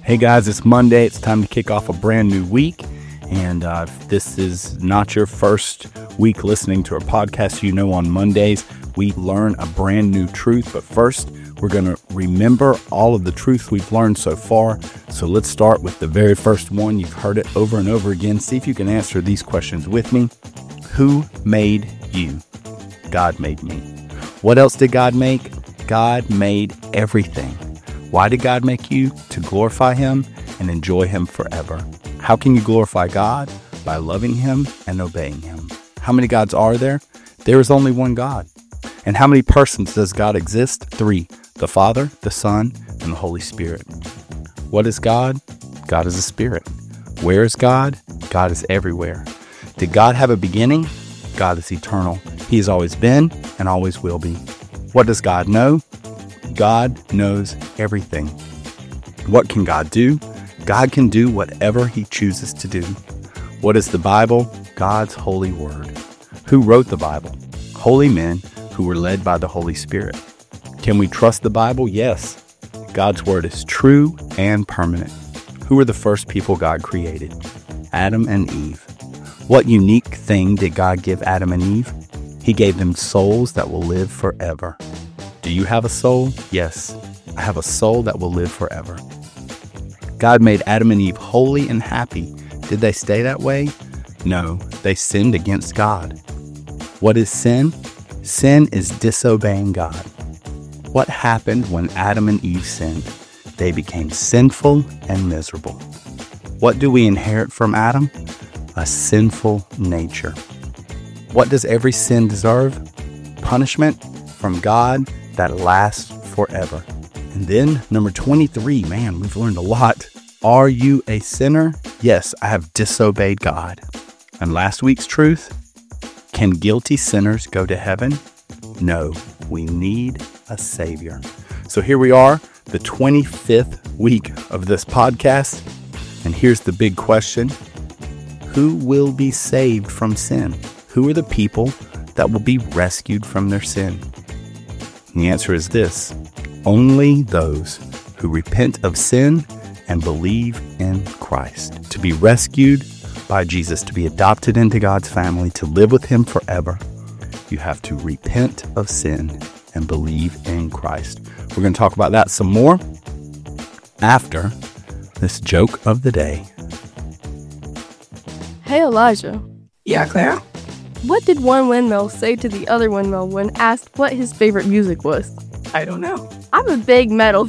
Hey guys, it's Monday. It's time to kick off a brand new week. And if this is not your first week listening to our podcast, you know on Mondays we learn a brand new truth. But first, we're going to remember all of the truth we've learned so far. So let's start with the very first one. You've heard it over and over again. See if you can answer these questions with me. Who made you? God made me. What else did God make? God made everything. Why did God make you? To glorify Him and enjoy Him forever. How can you glorify God? By loving Him and obeying Him. How many gods are there? There is only one God. And how many persons does God exist? 3. The Father, the Son, and the Holy Spirit. What is God? God is a spirit. Where is God? God is everywhere. Did God have a beginning? God is eternal. He has always been and always will be. What does God know? God knows everything. What can God do? God can do whatever He chooses to do. What is the Bible? God's holy word. Who wrote the Bible? Holy men who were led by the Holy Spirit. Can we trust the Bible? Yes. God's word is true and permanent. Who were the first people God created? Adam and Eve. What unique thing did God give Adam and Eve? He gave them souls that will live forever. Do you have a soul? Yes, I have a soul that will live forever. God made Adam and Eve holy and happy. Did they stay that way? No, they sinned against God. What is sin? Sin is disobeying God. What happened when Adam and Eve sinned? They became sinful and miserable. What do we inherit from Adam? A sinful nature. What does every sin deserve? Punishment from God that lasts forever. And then number 23, man, we've learned a lot. Are you a sinner? Yes, I have disobeyed God. And last week's truth, can guilty sinners go to heaven? No, we need a Savior. So here we are, the 25th week of this podcast. And here's the big question. Who will be saved from sin? Who are the people that will be rescued from their sin? And the answer is this. Only those who repent of sin and believe in Christ. To be rescued by Jesus, to be adopted into God's family, to live with Him forever, you have to repent of sin and believe in Christ. We're going to talk about that some more after this joke of the day. Hey, Elijah. Yeah, Clara? What did one windmill say to the other windmill when asked what his favorite music was? I don't know. I'm a big metal.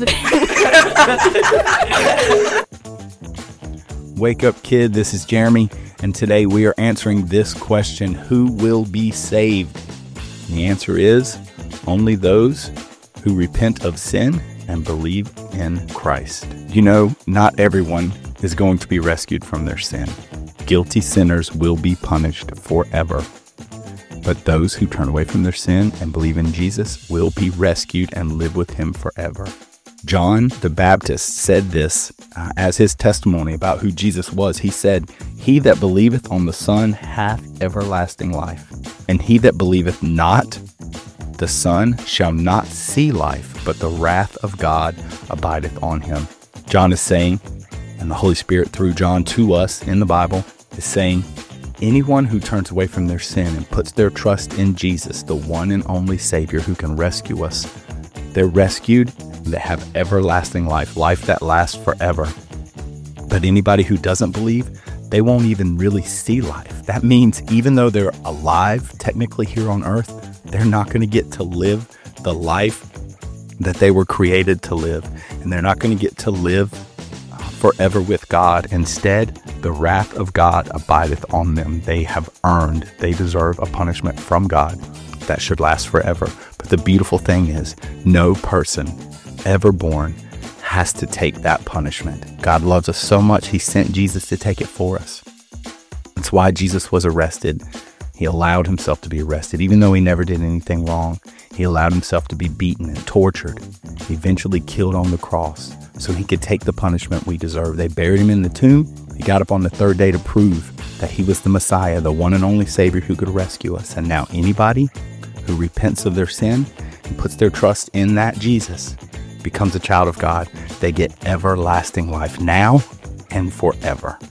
Wake up, kid. This is Jeremy, and today we are answering this question: who will be saved? And the answer is only those who repent of sin and believe in Christ. You know, not everyone is going to be rescued from their sin. Guilty sinners will be punished forever. But those who turn away from their sin and believe in Jesus will be rescued and live with Him forever. John the Baptist said this as his testimony about who Jesus was. He said, "He that believeth on the Son hath everlasting life, and he that believeth not the Son shall not see life, but the wrath of God abideth on him." John is saying, and the Holy Spirit through John to us in the Bible is saying, anyone who turns away from their sin and puts their trust in Jesus, the one and only Savior who can rescue us, they're rescued and they have everlasting life, life that lasts forever. But anybody who doesn't believe, they won't even really see life. That means even though they're alive, technically here on earth, they're not going to get to live the life that they were created to live. And they're not going to get to live forever with God. Instead, the wrath of God abideth on them. They deserve a punishment from God that should last forever. But the beautiful thing is, no person ever born has to take that punishment. God loves us so much, He sent Jesus to take it for us. That's why Jesus was arrested. He allowed Himself to be arrested. Even though He never did anything wrong, He allowed Himself to be beaten and tortured, eventually killed on the cross, so He could take the punishment we deserve. They buried Him in the tomb. He got up on the third day to prove that He was the Messiah, the one and only Savior who could rescue us. And now anybody who repents of their sin and puts their trust in that Jesus, becomes a child of God, they get everlasting life now and forever.